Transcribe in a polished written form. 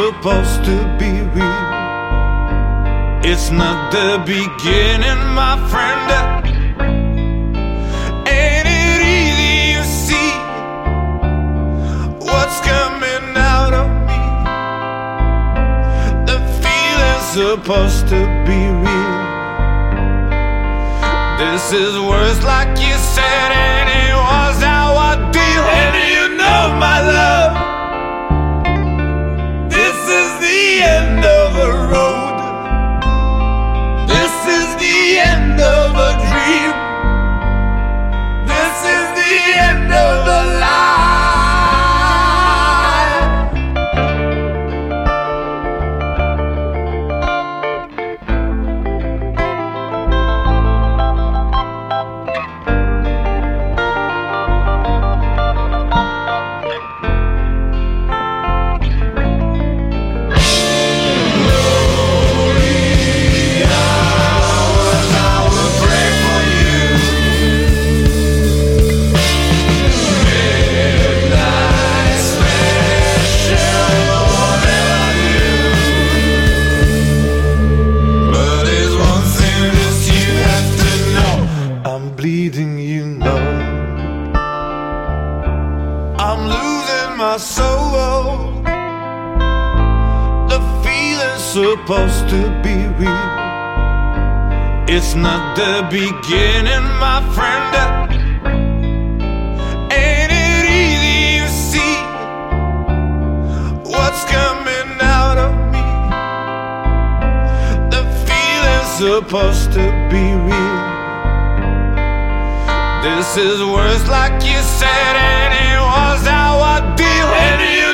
supposed to be real. It's not the beginning, my friend. Ain't it easy to see what's coming out of me? The feeling's supposed to be real. This is worse, like you said, and it was our deal. And you know, my love, this is the end of a road. This is the end of a dream. This is the end of a lie. Bleeding, you know, I'm losing my soul. The feeling's supposed to be real. It's not the beginning, my friend. Ain't it easy to see what's coming out of me? The feeling's supposed to be real. This is worse, like you said, and it was our deal. And you